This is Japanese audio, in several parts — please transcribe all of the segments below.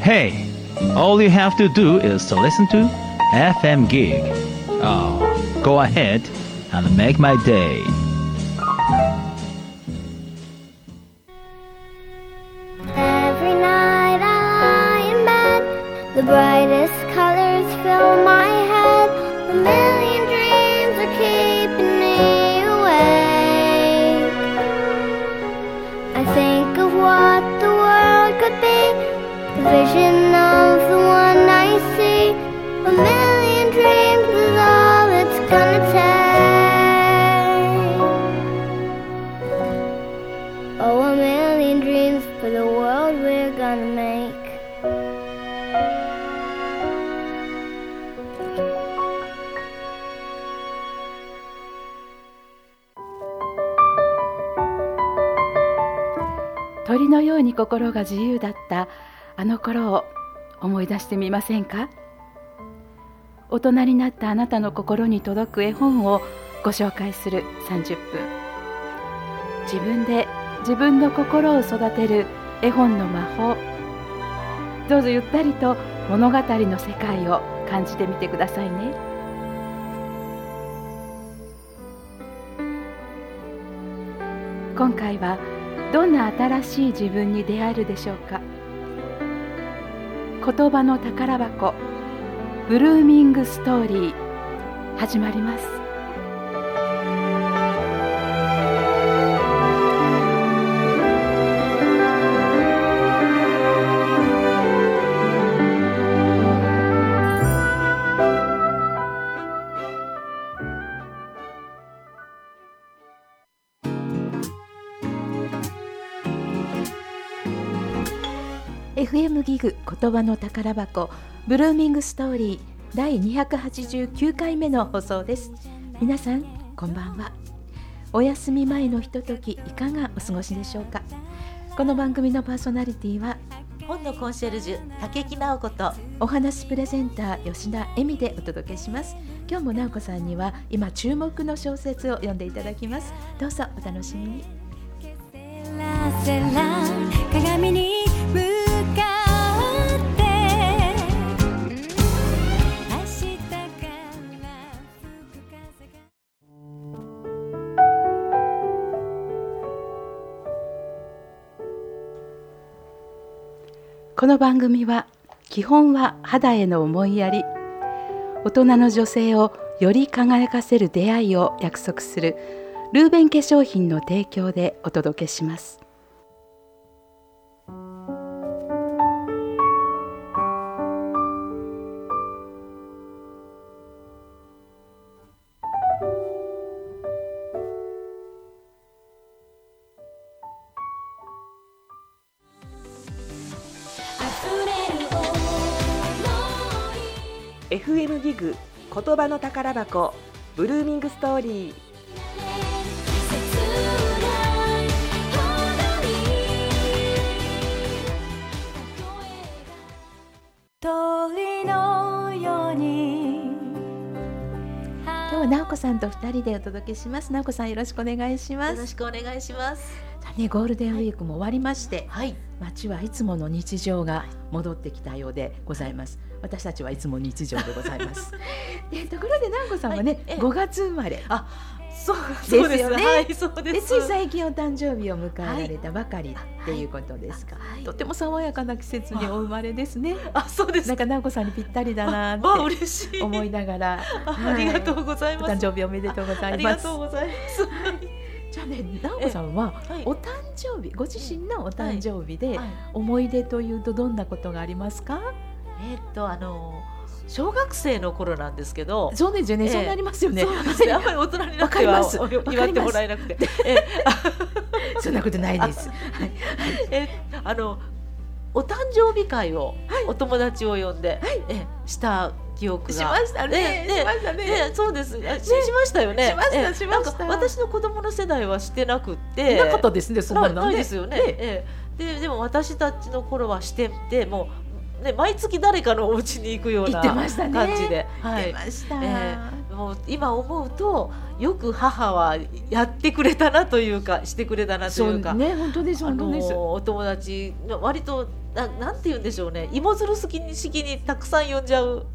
Hey, all you have to do is to listen to FM Gig. Oh, go ahead and make my day. Every night I lie in bed, the brightest colors fill my head. A million dreams are keeping me awake. I think of what the world could be, the vision of the one I see. A million dreams is all it's gonna take. Oh, a million dreams for the world we're gonna make. 鳥のように心が自由だったあの頃を思い出してみませんか？大人になったあなたの心に届く絵本をご紹介する30分。自分で自分の心を育てる絵本の魔法。どうぞゆったりと物語の世界を感じてみてくださいね。今回はどんな新しい自分に出会えるでしょうか。言葉の宝箱ブルーミングストーリー始まります。FM ギグ言葉の宝箱ブルーミングストーリー第289回目の放送です。皆さんこんばんは。お休み前のひとときいかがお過ごしでしょうか。この番組のパーソナリティは本のコンシェルジュ竹木直子とお話プレゼンター吉田恵美でお届けします。今日も直子さんには今注目の小説を読んでいただきます。どうぞお楽しみに。鏡に向かって明日から吹く風が。この番組は基本は肌への思いやり、大人の女性をより輝かせる出会いを約束するルーベン化粧品の提供でお届けします。 FM ギグ言葉の宝箱ブルーミングストーリー。 鳥のように。今日は直子さんと2人でお届けします。直子さんよろしくお願いします。 よろしくお願いします。 さあね、ゴールデンウィークも終わりまして、 はい、 街はいつもの日常が戻ってきたようでございます。私たちはいつも日常でございます。ところで直子さんはね、5月生まれ。 そうですよね。はい、そうです。 つい最近お誕生日を迎えられたばかりっていうことですか。とても爽やかな季節にお生まれですね。 そうです。 なんか直子さんにぴったりだなって嬉しい思いながら、 ありがとうございます。 お誕生日おめでとうございます。 ありがとうございます。 じゃあね、直子さんはお誕生日、ご自身のお誕生日で思い出というとどんなことがありますか？ 小学生の頃なんですけど。 そうですよね、そうなりますよね。 そうですね、あんまり大人になっては祝ってもらえなくて。 そんなことないです。 お誕生日会をお友達を呼んでした記憶がしましたね。 そうです。しましたよね。 しました。 私の子供の世代はしてなくて。 なかったですね。そんなのないですよね。でも私たちの頃はしてて、もうね、毎月誰かのお家に行くような言ってましたね感じで、 言ってました、 もう今思うとよく母はやってくれたなというかしてくれたなというか、 そうね、本当です本当です。 お友達割となんて言うんでしょうね、芋づる式にたくさん呼んじゃう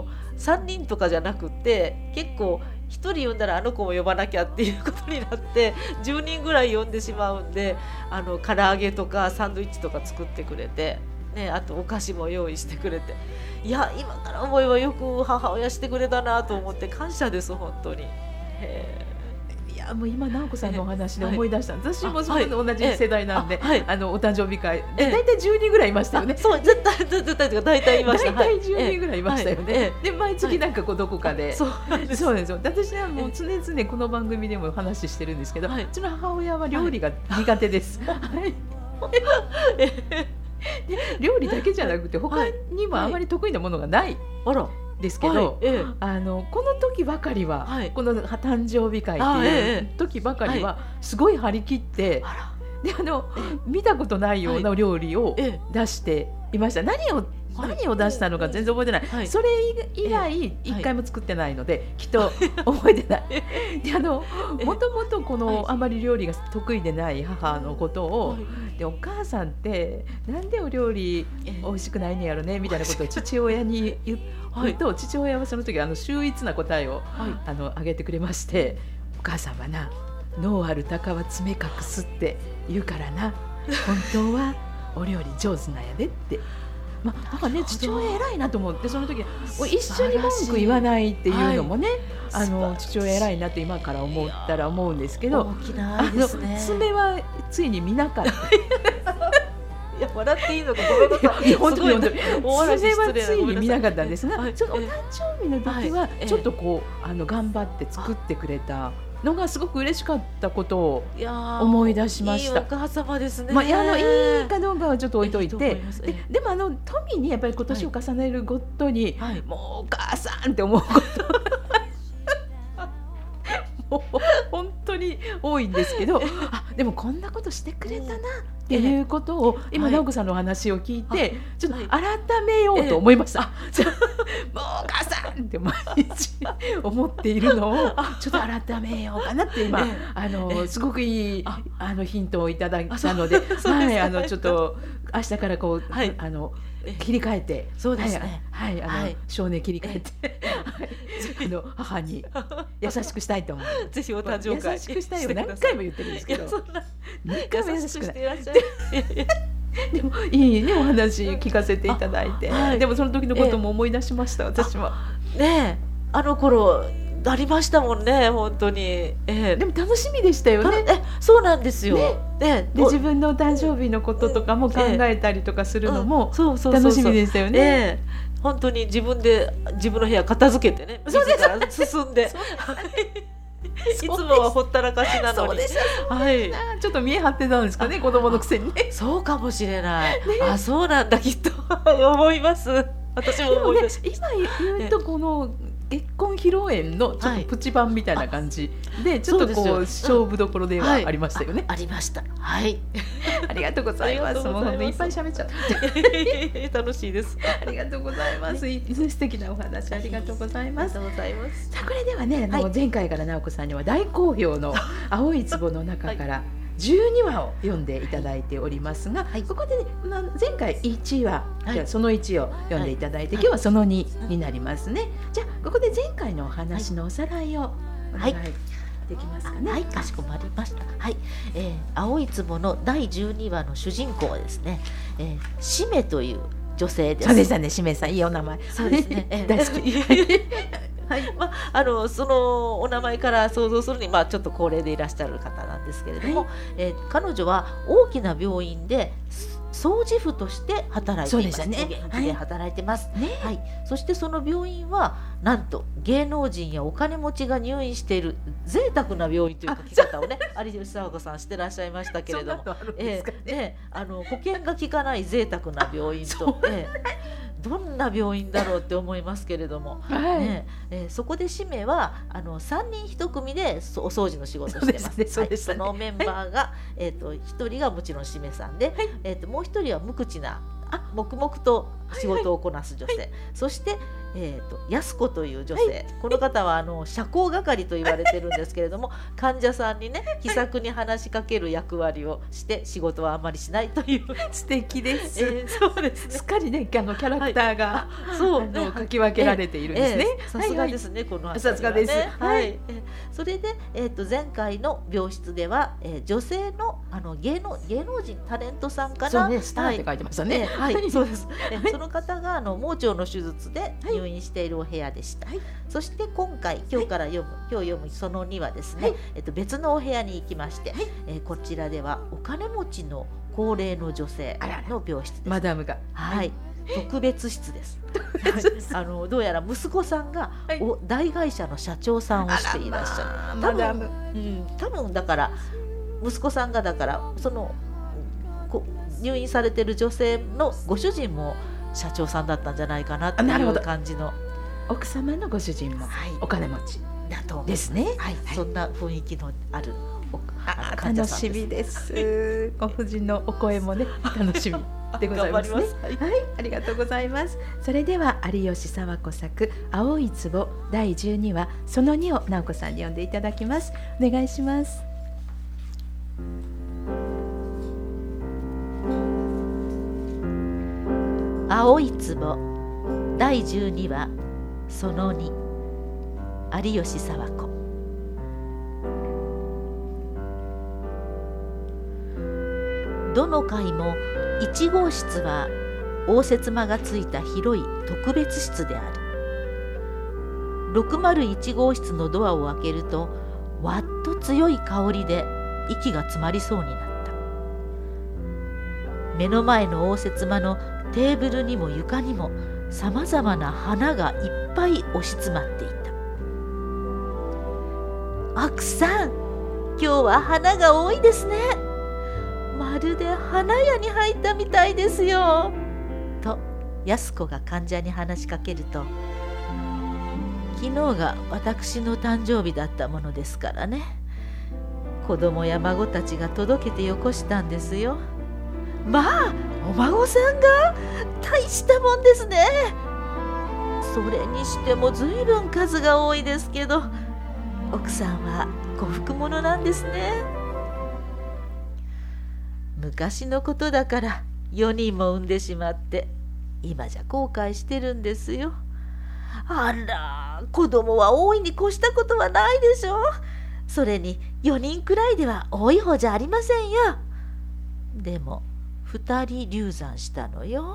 3人とかじゃなくて、結構1人呼んだらあの子も呼ばなきゃっていうことになって10人ぐらい呼んでしまうんで、唐揚げとかサンドイッチとか作ってくれて、ね、あとお菓子も用意してくれて、いや今から思えばよく母親してくれたなと思って感謝です本当に。 いやもう今直子さんのお話で思い出した、私もそはいの同じ世代なんで、 はいお誕生日会で大体10人ぐらいいましたよね。 そう絶対というか大体いました。 大体10人ぐらいいましたよね、 はいで毎月なんかこうどこかで、 そうなんです。 そうですよ。私はもう常々この番組でも話してるんですけど、 はいうちの母親は料理が苦手です、はいで料理だけじゃなくて他にもあまり得意なものがないあらですけど、 はいこの時ばかりは、 はいこの誕生日会っていう時ばかりはすごい張り切って、 あで見たことないような料理をええ出していました。何を出したのか全然覚えてない、 はいそれ以来一回も作ってないので、きっと覚えてないでもともとこのあまり料理が得意でない母のことを、でお母さんってなんでお料理美味しくないねやろねみたいなことを父親に言うと、父親はその時秀逸な答えをあげてくれまして、お母さんはな、脳ある鷹は爪隠すって言うからな、本当はお料理上手なんやでって。なんかね、父親偉いなと思って、その時一緒に文句言わないっていうのもね、父親偉いなと今から思ったら思うんですけど、 大きな愛ですね。 爪はついに見なかった。 いや笑っていいのかごめんなさい。 本当に大笑い爪は失礼なついに見なかったんですが、 はいそのお誕生日の時はちょっとこう頑張って作ってくれたのがすごく嬉しかったことをいや思い出しました。 いいお母様ですね。 いいかどうかはちょっと置いといいいとて、 思いますでも富にやっぱり今年を重ねるごとに、 はいもうお母さんって思うこともう本当に多いんですけど、でもこんなことしてくれたなっていうことを今直子さんのお話を聞いて、ちょっと改めようと思いました。もうお母さんって毎日思っているのをちょっと改めようかなって今すごくいいヒントをいただいたので、ちょっと明日からこう切り替えて、 そうですね。 少年切り替えて母に優しくしたいと思う。 ぜひお誕生会優しくしたいよ、何回も言ってるんですけど、何回も優しくない。 していらっしゃる。 でもいいね、お話聞かせていただいて、でもその時のことも思い出しました、私は。 ねえ、あの頃ありましたもんね、本当に。 でも楽しみでしたよね。 そうなんですよ。 で自分の誕生日のこととかも考えたりとかするのも楽しみでしたよね。 本当に自分の部屋片付けてね、自ら進んで。いつもはほったらかしなのに。 ちょっと見え張ってたんですかね、子供のくせにね。 そうかもしれない。そうなんだきっと思います。私も思います。 今言うとこの結婚披露宴のちょっとプチ版みたいな感じで、ちょっとこう勝負どころではありましたよね。 ありました。はい。 ありがとうございます。もう本当にいっぱい喋っちゃった。 楽しいです。 ありがとうございます。素敵なお話ありがとうございます。 ありがとうございます。 さあこれではね、前回から直子さんには大好評の青い壺の中から12話を読んでいただいておりますが、ここでね、前回1話、その1を読んでいただいて、今日はその2になりますね。じゃあここで前回のお話のおさらいをお願いできますかね。 はい、かしこまりました。はい、青い壺の第12話の主人公はですね、しめという女性です。 そうでしたね、しめさん、いいお名前。 そうですね。 大好き。 はい、そのお名前から想像するに、ちょっと高齢でいらっしゃる方なんですけれども、彼女は大きな病院で掃除婦として働いています。現地で働いてます。はい。そしてその病院はなんと芸能人やお金持ちが入院している贅沢な病院という書き方をね、有吉佐和子さんしてらっしゃいましたけれども、保険が効かない贅沢な病院と。どんな病院だろうって思いますけれども、そこでしめは3人1組でお掃除の仕事をしてます。そのメンバーが1人がもちろんしめさんで、もう1人は無口な黙々と仕事をこなす女性、そして安子という女性、この方は社交係と言われてるんですけれども、患者さんにね気さくに話しかける役割をして仕事はあまりしないという素敵です、 そうですね、 すっかりねキャラクターが、 そうね、 書き分けられているんですね。 さすがですね、この辺りはね。 さすがです。 それで、前回の病室では、女性の芸能人タレントさんから、 そうね、スターって書いてましたね。 そうです。その方が盲腸の手術で入院しているお部屋でした。そして今日から読むその2はですね、別のお部屋に行きまして、こちらではお金持ちの高齢の女性の病室です。 マダムが、 特別室です。どうやら息子さんが大会社の社長さんをしていらっしゃる。多分だから息子さんがその入院されている女性のご主人も社長さんだったんじゃないかなっていう感じの。 奥様のご主人もお金持ちだとですね。 そんな雰囲気のある楽しみです。ご婦人のお声もね楽しみでございますね。ありがとうございます。それでは有吉佐和子作青い壺第12話その2を直子さんに読んでいただきます。お願いします。 青い壺第12話その2有吉佐和子。どの階も1号室は応接間がついた広い特別室である。601号室のドアを開けるとわっと強い香りで息が詰まりそうになった。目の前の応接間のテーブルにも床にもさまざまな花がいっぱい押し詰まっていた。奥さん、今日は花が多いですね。まるで花屋に入ったみたいですよ。と安子が患者に話しかけると、昨日が私の誕生日だったものですからね。子供や孫たちが届けてよこしたんですよ。まあ、お孫さんが大したもんですね。それにしてもずいぶん数が多いですけど、奥さんは呉服者なんですね。昔のことだから4人も産んでしまって今じゃ後悔してるんですよ。あら、子供は多いに越したことはないでしょ。それに4人くらいでは多い方じゃありませんよ。でも2人流産したのよ。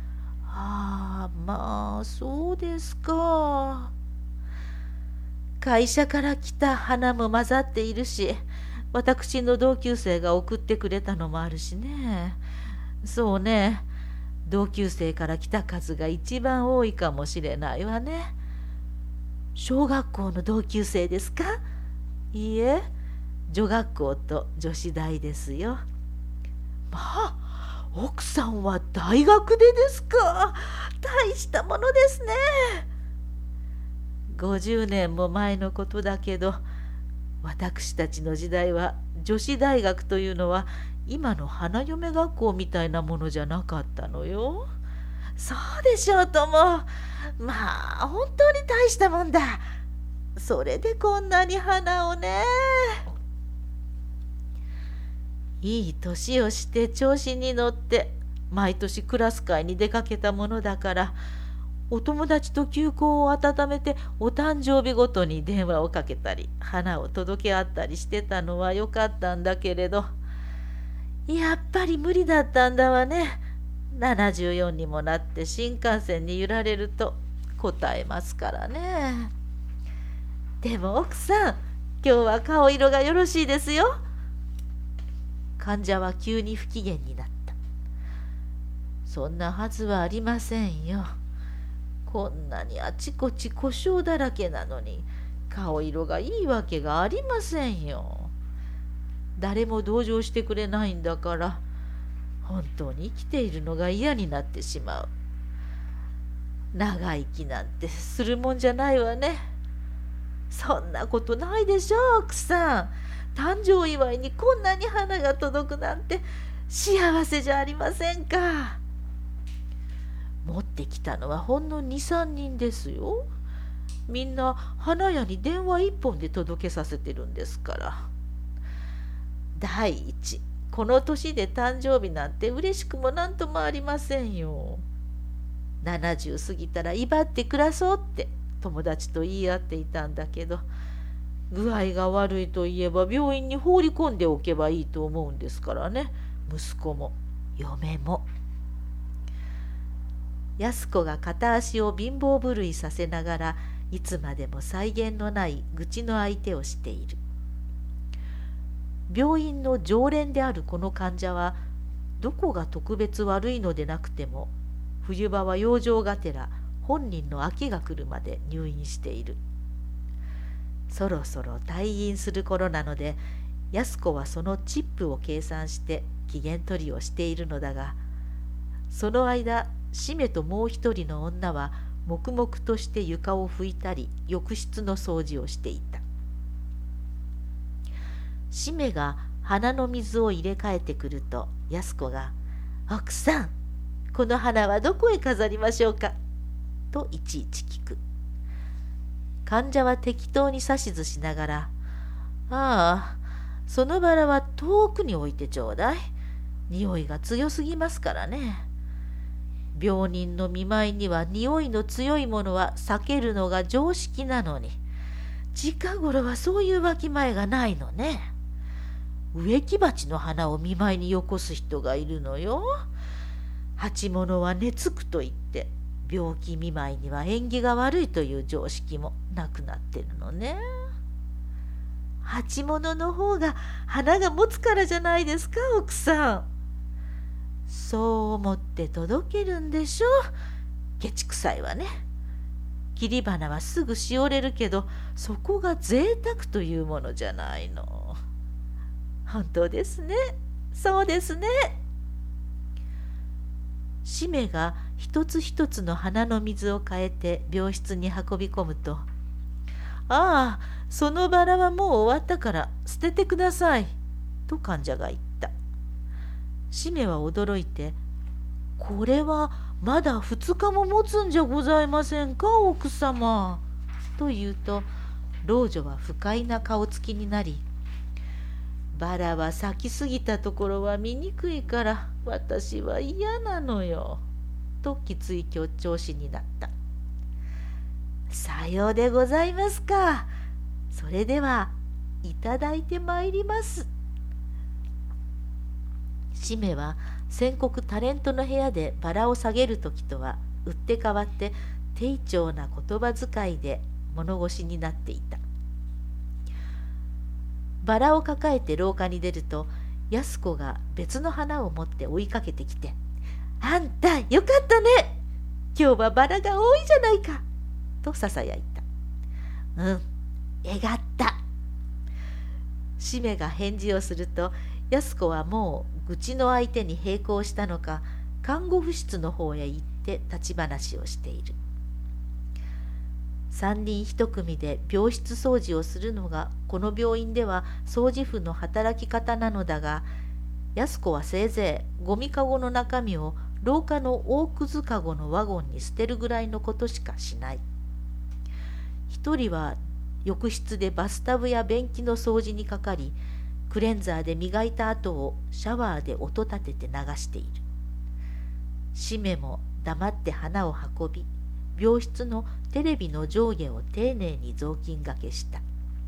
まあそうですか。会社から来た花も混ざっているし、私の同級生が送ってくれたのもあるしね。そうね、同級生から来た数が一番多いかもしれないわね。小学校の同級生ですか？いいえ、女学校と女子大ですよ。まあ、奥さんは大学でですか。大したものですね。50年も前のことだけど、私たちの時代は女子大学というのは今の花嫁学校みたいなものじゃなかったのよ。そうでしょうとも。まあ本当に大したもんだ。それでこんなに花をね。いい年をして調子に乗って毎年クラス会に出かけたものだから、お友達と旧交を温めてお誕生日ごとに電話をかけたり花を届け合ったりしてたのはよかったんだけれど、やっぱり無理だったんだわね。74にもなって新幹線に揺られると答えますからね。でも奥さん、今日は顔色がよろしいですよ。患者は急に不機嫌になった。そんなはずはありませんよ。こんなにあちこち故障だらけなのに顔色がいいわけがありませんよ。誰も同情してくれないんだから、本当に生きているのが嫌になってしまう。長生きなんてするもんじゃないわね。そんなことないでしょ奥さん。誕生祝いにこんなに花が届くなんて幸せじゃありませんか。 ってきたのはほんの2、3人ですよ。みんな花屋に電話一本で届けさせてるんですから。第一、この年で誕生日なんて嬉しくもなんともありませんよ。70過ぎたら威張って暮らそうって友達と言い合っていたんだけど、具合が悪いといえば病院に放り込んでおけばいいと思うんですからね、息子も嫁も。安子が片足を貧乏震いさせながら、いつまでも際限のない愚痴の相手をしている。病院の常連であるこの患者は、どこが特別悪いのでなくても、冬場は養生がてら本人の秋が来るまで入院している。そろそろ退院する頃なので、安子はそのチップを計算して機嫌取りをしているのだが、その間、しめともう一人の女は黙々として床を拭いたり浴室の掃除をしていた。しめが花の水を入れ替えてくると、安子が「奥さん、この花はどこへ飾りましょうか?」といちいち聞く。患者は適当に指図しながら「ああ、そのバラは遠くに置いてちょうだい。匂いが強すぎますからね。病人の見舞いには匂いの強いものは避けるのが常識なのに、近頃はそういうわきまえがないのね。植木鉢の花を見舞いによこす人がいるのよ。鉢物は根付くと言って、病気見舞いには縁起が悪いという常識もなくなってるのね。鉢物の方が花が持つからじゃないですか、奥さん。そう思って届けるんでしょ。ケチくさいわね。切り花はすぐしおれるけど、そこが贅沢というものじゃないの。本当ですね。そうですね。しめが一つ一つの花の水を変えて病室に運び込むと、ああ、そのバラはもう終わったから捨ててください、と患者が言った。しめは驚いて、これはまだ2日も持つんじゃございませんか、奥様、と言うと、老女は不快な顔つきになり、バラは咲きすぎたところは見にくいから私は嫌なのよ、ときつい強調しになった。さようでございますか。それではいただいてまいります。しめは宣告タレントの部屋でバラを下げるときとは打って変わって丁重な言葉遣いで物腰になっていた。バラを抱えて廊下に出ると、安子が別の花を持って追いかけてきて、あんたよかったね、今日はバラが多いじゃないか、とささやいた。えがった。しめが返事をすると、安子はもう愚痴の相手に並行したのか、看護婦室の方へ行って立ち話をしている。3人1組で病室掃除をするのがこの病院では掃除婦の働き方なのだが、安子はせいぜいゴミかごの中身を廊下の大くずかごのワゴンに捨てるぐらいのことしかしない。一人は浴室でバスタブや便器の掃除にかかり、クレンザーで磨いた後をシャワーで音立てて流している。しめも黙って花を運び、病室のテレビの上下を丁寧に雑巾がけした。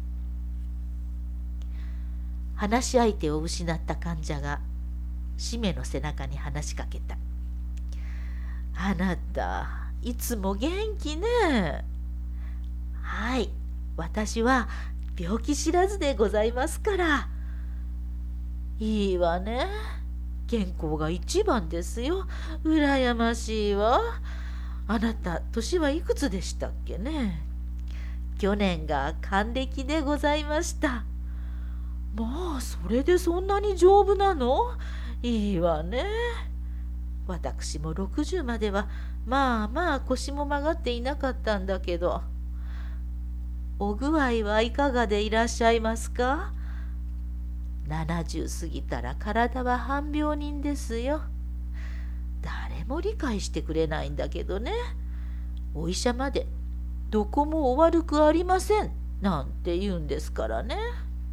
話し相手を失った患者がしめの背中に話しかけた。あなた、いつも元気ね。はい、私は病気知らずでございますから。いいわね。健康が一番ですよ。羨ましいわ。あなた、年はいくつでしたっけね。去年が還暦でございました。まあ、それでそんなに丈夫なの？いいわね。私も60まではまあまあ腰も曲がっていなかったんだけど。お具合はいかがでいらっしゃいますか？70過ぎたら体は半病人ですよ。 誰も理解してくれないんだけどね。お医者までどこもお悪くありませんなんて言うんですからね。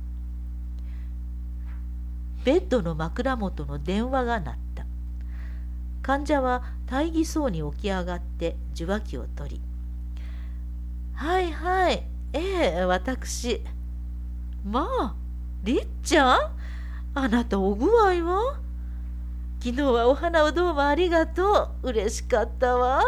ベッドの枕元の電話が鳴った。患者は大儀そうに起き上がって受話器を取り、はいはい、私。まあ、りっちゃん、あなたお具合は？昨日はお花をどうもありがとう。嬉しかったわ。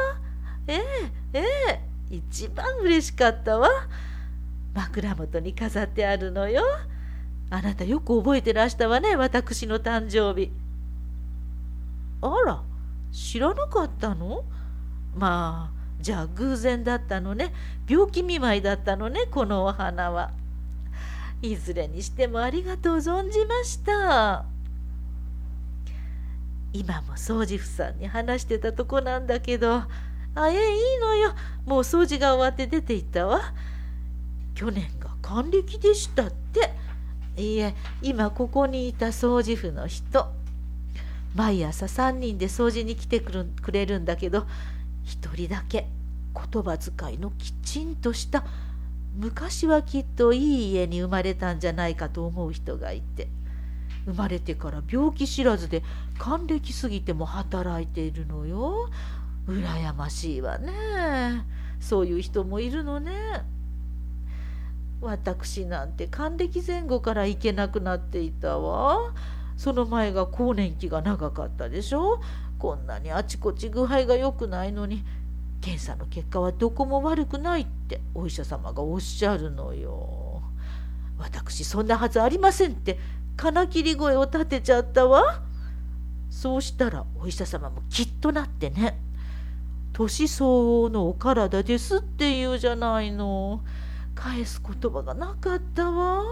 一番嬉しかったわ。枕元に飾ってあるのよ。あなたよく覚えてらしたわね、私の誕生日。あら、知らなかったの？まあ、じゃあ偶然だったのね。病気見舞いだったのね、このお花は。いずれにしてもありがとう存じました。今も掃除婦さんに話してたとこなんだけど、いいのよ。もう掃除が終わって出て行ったわ。去年が還暦でしたって。いいえ、今ここにいた掃除婦の人。毎朝3人で掃除に来てくれるんだけど、一人だけ言葉遣いのきちんとした、昔はきっといい家に生まれたんじゃないかと思う人がいて、生まれてから病気知らずで還暦過ぎても働いているのよ。羨ましいわね。そういう人もいるのね。私なんて還暦前後から行けなくなっていたわ。その前が更年期が長かったでしょ。こんなにあちこち具合が良くないのに、検査の結果はどこも悪くないってお医者様がおっしゃるのよ。私そんなはずありませんって金切り声を立てちゃったわ。そうしたらお医者様もきっとなってね、年相応のお体ですって言うじゃないの。返す言葉がなかったわ。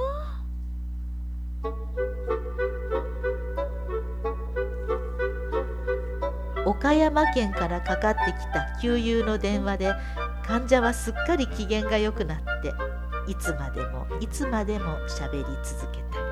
岡山県からかかってきた給油の電話で、患者はすっかり機嫌が良くなって、いつまでもいつまでも喋り続けた。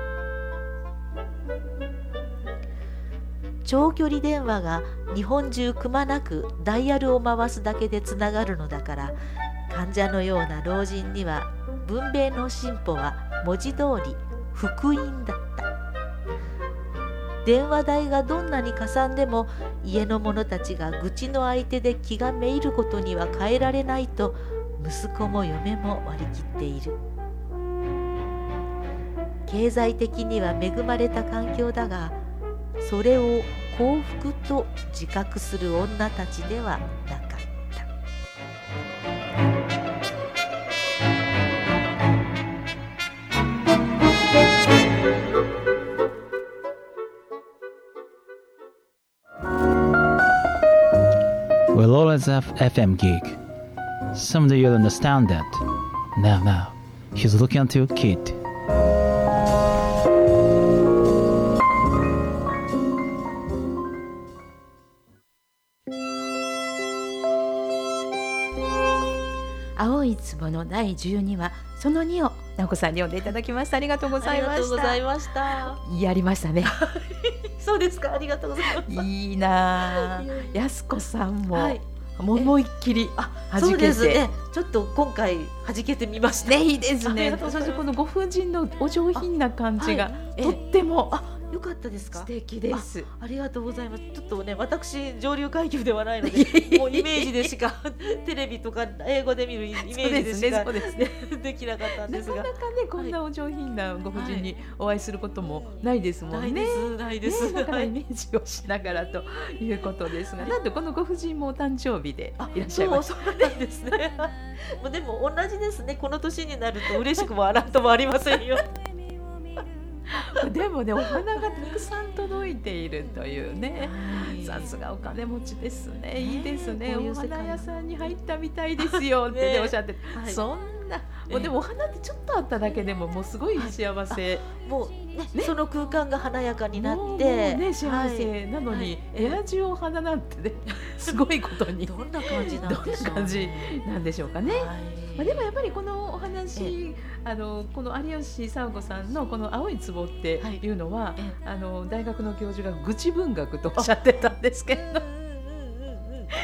長距離電話が日本中くまなくダイヤルを回すだけでつながるのだから、患者のような老人には文明の進歩は文字通り福音だった。電話代がどんなにかさんでも家の者たちが愚痴の相手で気がめいることには変えられないと、息子も嫁も割り切っている。経済的には恵まれた環境だが、それを幸福と自覚する女たちではなかった。 We'll always have FM gig. Someday you'll understand that. Now, he's looking at your kid. 青い壺の第12話その2を直子さんに読んでいただきました。ありがとうございました。 ありがとうございました。 やりましたね。 そうですか、ありがとうございます。 いいな。やすこさんも、 はい、 思いっきり弾けて、 そうですね。ちょっと今回弾けてみました。 ね、いいですね。そしてこのご婦人のお上品な感じが、とってもよかったですか。 素敵です。 ありがとうございます。ちょっとね、私上流階級ではないので、もうイメージでしかテレビとか英語で見るイメージでしかできなかったんですが、 なかなかね、こんなお上品なご婦人にお会いすることもないですもんね。 ないです。 だからイメージをしながらということですが、なんでこのご婦人もお誕生日でいらっしゃいます。 そうなんですね。もうでも同じですね。この年になると嬉しくもあらんともありませんよ。 でもね、お花がたくさん届いているというね、さすがお金持ちですね。いいですね。お花屋さんに入ったみたいですよって、ね、おっしゃって、そんなもうでもお花ってちょっとあっただけでももうすごい幸せ、 もうね、その空間が華やかになってね、幸せなのに、部屋中お花なんてね、すごいことにどんな感じなんでしょう。 どんな感じなんでしょうかね。でもやっぱりこのお話、この有吉佐和子さんのこの青い壺っていうのは、大学の教授が愚痴文学とおっしゃってたんですけど、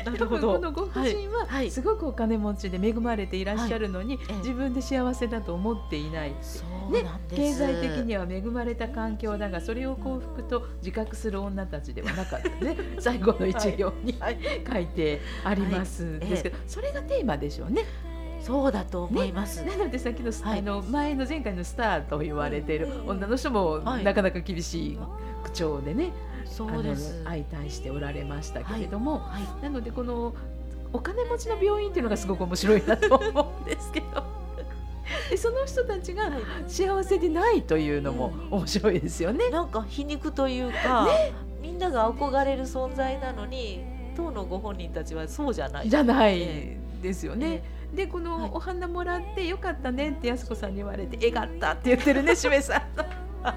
なる多分ほど。 このご婦人ははいすごくお金持ちで恵まれていらっしゃるのに、 ええ自分で幸せだと思っていない。 そうなんです。 経済的には恵まれた環境だが、それを幸福と自覚する女たちではなかったね。最後の一行にはい書いてありますはいですけど、それがテーマでしょうね。 そうだと思います。 なのでさっきの、 はい前回のスターと言われている女の人もはいなかなか厳しい口調でね、 そうです。 相対しておられましたけれども、 はい。 なのでこのお金持ちの病院っていうのがすごく面白いなと思うんですけどでその人たちが幸せでないというのも面白いですよね。 なんか皮肉というか、みんなが憧れる存在なのに当のご本人たちはそうじゃない。 じゃないえですよね。でこはいのお花もらってよかったねって安子さんに言われて、えがったって言ってるねしめさんの。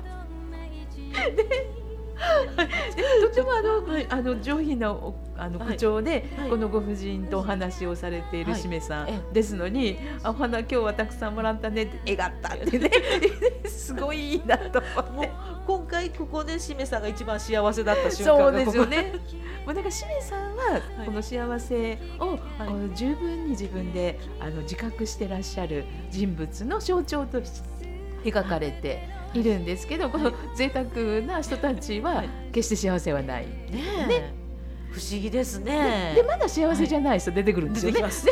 とても上品な口調で、 はいこのご婦人とお話をされているしめさはいんですのに、お花今日はたくさんもらったねってえがったってねすごいいいなと思って。 今回ここでしめさんが一番幸せだった瞬間そうがですよね。もうだからしめさんははいこの幸せを、こう十分に自分で自覚してらっしゃる人物の象徴として描かれているんですけど、この贅沢な人たちは決して幸せはない。 ねえ、不思議ですね。 でまだ幸せじゃない人出てくるんですよね。 出てきますね。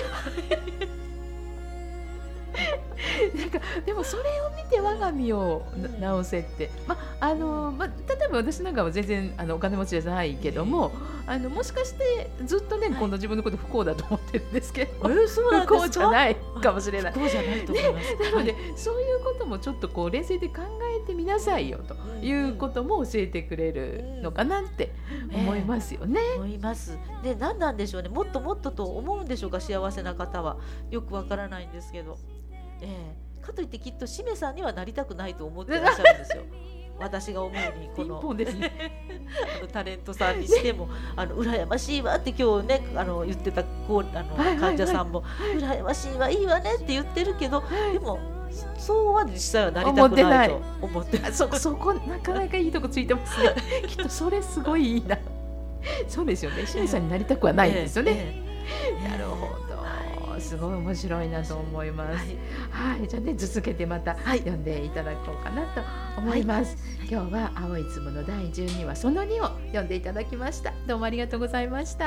なんかでもそれを見て我が身を直せって、例えば私なんかは全然お金持ちじゃないけども、もしかしてずっとね、この自分のこと不幸だと思ってるんですけど、 そうなん不幸ですか。 じゃないかもしれない。 不幸じゃないと思います。 なので、そういうこともちょっとこう冷静で考えてみなさいよということも教えてくれるのかなって思いますよね。 思います。で、何なんでしょうね。もっともっとと思うんでしょうか。幸せな方はよくわからないんですけど、かといってきっとしめさんにはなりたくないと思ってらっしゃるんですよ。私が思うにこピンのポンですね。 タレントさんにしても羨ましいわって今日ね言ってた患者さんも羨ましいわいいわねって言ってるけど、でもそうは実際はなりたくないと思ってない。 そこなかなかいいとこついてますね。きっとそれすごいいいな。そうですよね。しめさんになりたくはないんですよね。なるほど、すごい面白いなと思います。はい、じゃあね続けてまた読んでいただこうかなと思います。今日は青い粒の第12話その2を読んでいただきました。どうもありがとうございました。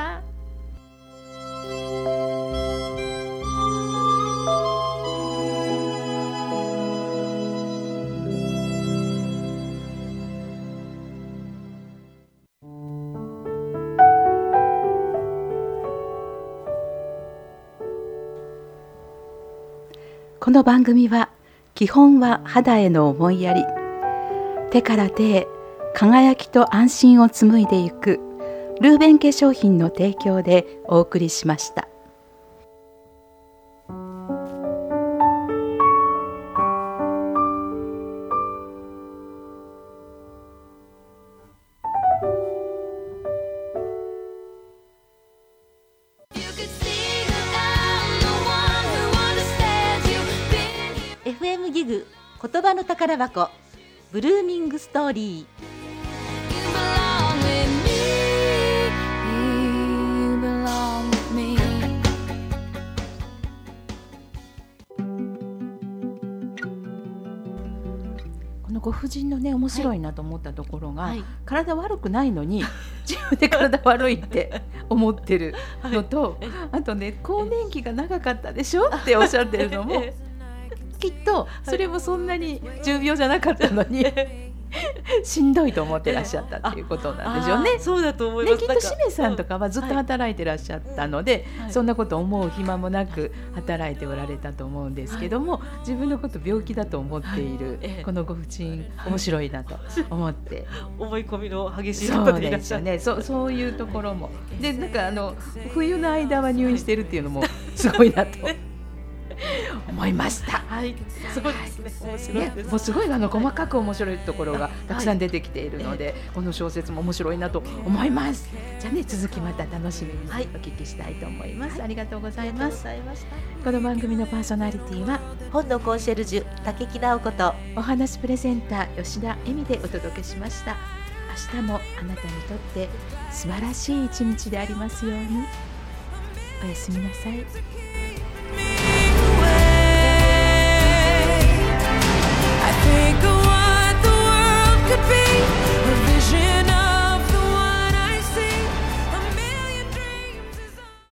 この番組は基本は肌への思いやり、手から手へ輝きと安心を紡いでいくルーベン化粧品の提供でお送りしました。 FM ギグ言葉の宝箱ブルーミングストーリー。 このご婦人のね面白いなと思ったところが、体悪くないのに自分で体悪いって思ってるのと、あとね更年期が長かったでしょっておっしゃってるのもきっとそれもそんなに重病じゃなかったのにしんどいと思ってらっしゃったっていうことなんでしょうね。 そうだと思います。 きっとしめさんとかはずっと働いてらっしゃったので、そんなこと思う暇もなく働いておられたと思うんですけども、自分のこと病気だと思っているこのご婦人面白いなと思って、 思い込みの激しい方でいらっしゃる。 そうですよね。そういうところもで、なんか冬の間は入院しているっていうのもすごいなと思いました。 はい、すごいですね。面白いです。 もうすごい細かく面白いところがたくさん出てきているので、この小説も面白いなと思います。じゃあね続きまた楽しみにお聞きしたいと思います。ありがとうございます。この番組のパーソナリティは本のコンシェルジュ竹木直子とお話プレゼンター吉田恵美でお届けしました。明日もあなたにとって素晴らしい一日でありますように。 おやすみなさい。